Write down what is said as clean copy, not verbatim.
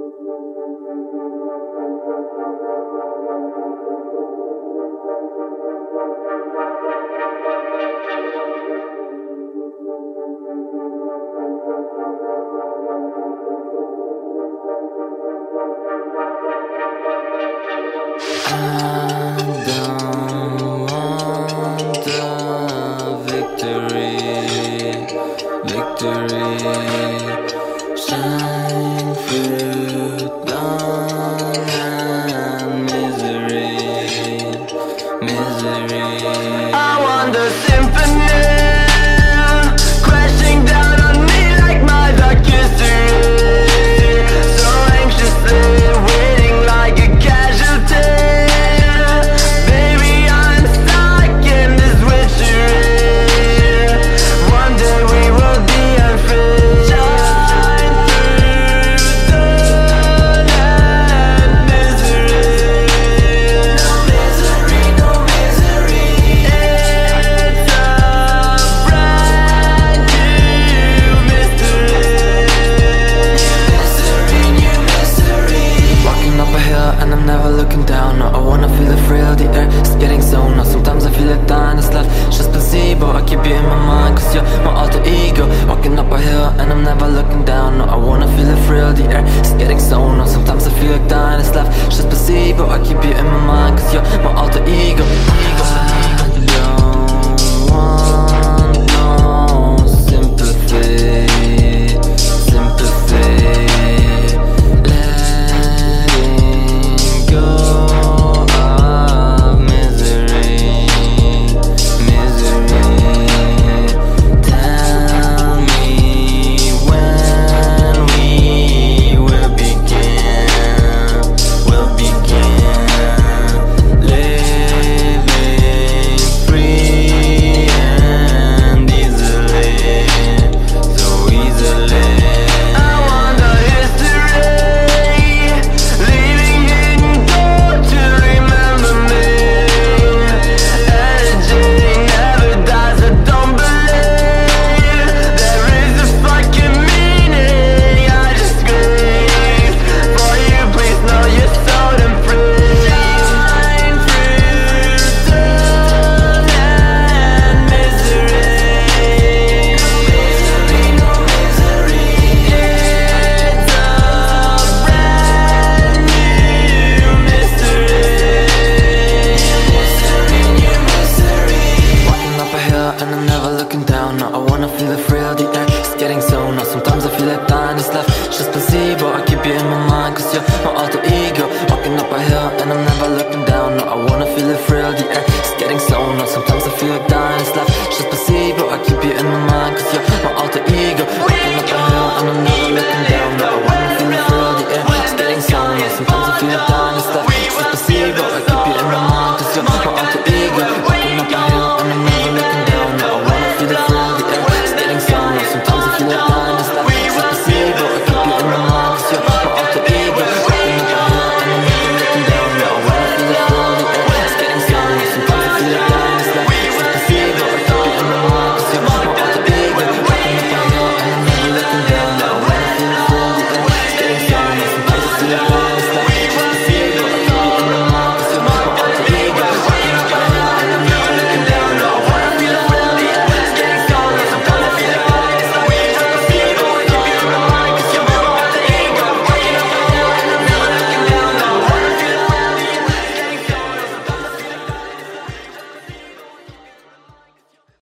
Shine through dawn and misery. I want the symphony crashing down on me like my dark history. So anxiously waiting like a casualty. Baby, I'm stuck in this witchery. One day we will be unfree. And I'm never looking down, no, I wanna feel the thrill, the air is getting so now. Sometimes I feel like dying, this life just placebo. I keep you in my mind, cause you're my alter ego. Walking up a hill, and I'm never looking down, no, I wanna feel the thrill, the air is getting so now. Sometimes I feel like dying, this life just placebo. I keep you in my mind, cause you're my alter ego. And I'm never looking down, no, I wanna feel the thrill, the air is getting so now. Sometimes I feel like dying, this life just placebo. I keep you in my mind, cause you're my alter ego.